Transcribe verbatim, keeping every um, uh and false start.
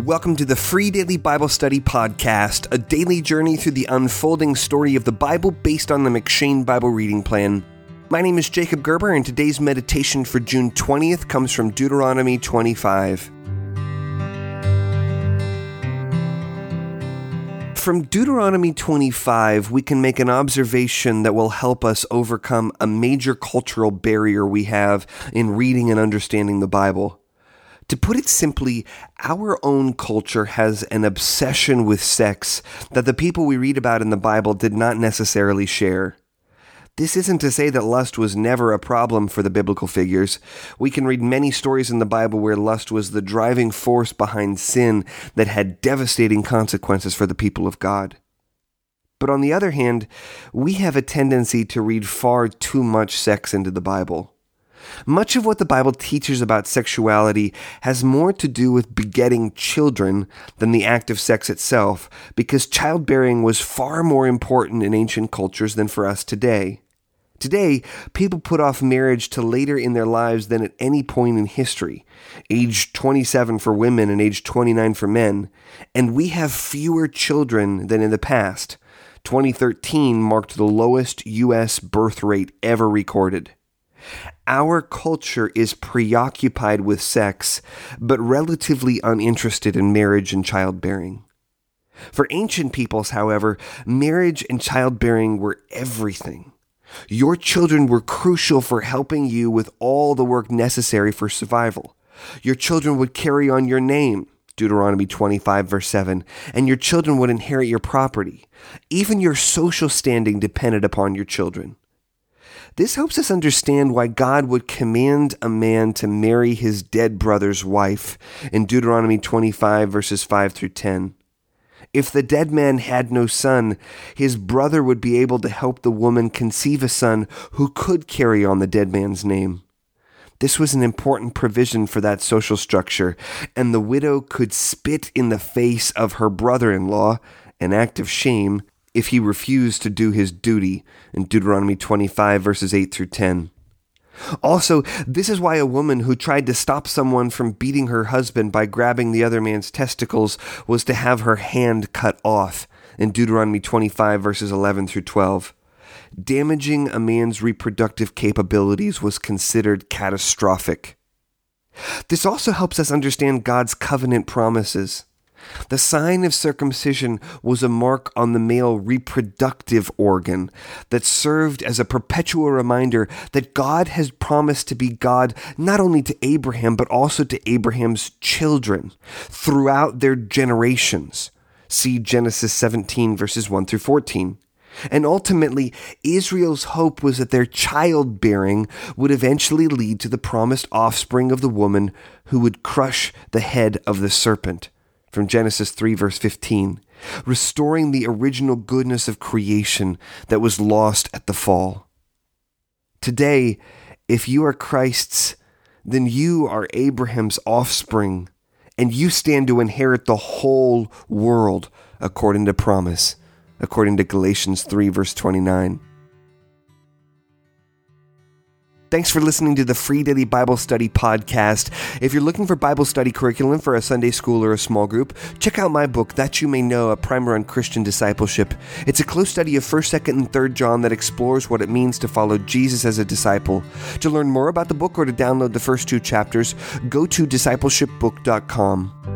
Welcome to the Free Daily Bible Study Podcast, a daily journey through the unfolding story of the Bible based on the M'Cheyne Bible Reading Plan. My name is Jacob Gerber, and today's meditation for June twentieth comes from Deuteronomy twenty-five. From Deuteronomy twenty-five, we can make an observation that will help us overcome a major cultural barrier we have in reading and understanding the Bible. To put it simply, our own culture has an obsession with sex that the people we read about in the Bible did not necessarily share. This isn't to say that lust was never a problem for the biblical figures. We can read many stories in the Bible where lust was the driving force behind sin that had devastating consequences for the people of God. But on the other hand, we have a tendency to read far too much sex into the Bible. Much of what the Bible teaches about sexuality has more to do with begetting children than the act of sex itself, because childbearing was far more important in ancient cultures than for us today. Today, people put off marriage to later in their lives than at any point in history, age twenty-seven for women and age twenty-nine for men, and we have fewer children than in the past. twenty thirteen marked the lowest U S birth rate ever recorded. Our culture is preoccupied with sex, but relatively uninterested in marriage and childbearing. For ancient peoples, however, marriage and childbearing were everything. Your children were crucial for helping you with all the work necessary for survival. Your children would carry on your name, Deuteronomy twenty-five, verse seven, and your children would inherit your property. Even your social standing depended upon your children. This helps us understand why God would command a man to marry his dead brother's wife in Deuteronomy twenty-five, verses five through ten. If the dead man had no son, his brother would be able to help the woman conceive a son who could carry on the dead man's name. This was an important provision for that social structure, and the widow could spit in the face of her brother-in-law, an act of shame, if he refused to do his duty in Deuteronomy twenty-five, verses eight through ten. Also, this is why a woman who tried to stop someone from beating her husband by grabbing the other man's testicles was to have her hand cut off in Deuteronomy twenty-five, verses eleven through twelve. Damaging a man's reproductive capabilities was considered catastrophic. This also helps us understand God's covenant promises. The sign of circumcision was a mark on the male reproductive organ that served as a perpetual reminder that God has promised to be God not only to Abraham, but also to Abraham's children throughout their generations. See Genesis seventeen, verses one through fourteen. And ultimately, Israel's hope was that their childbearing would eventually lead to the promised offspring of the woman who would crush the head of the serpent. From Genesis three, verse fifteen, restoring the original goodness of creation that was lost at the fall. Today, if you are Christ's, then you are Abraham's offspring, and you stand to inherit the whole world according to promise, according to Galatians three, verse twenty-nine. Thanks for listening to the Free Daily Bible Study Podcast. If you're looking for Bible study curriculum for a Sunday school or a small group, check out my book, That You May Know, A Primer on Christian Discipleship. It's a close study of first, second, and third John that explores what it means to follow Jesus as a disciple. To learn more about the book or to download the first two chapters, go to discipleship book dot com.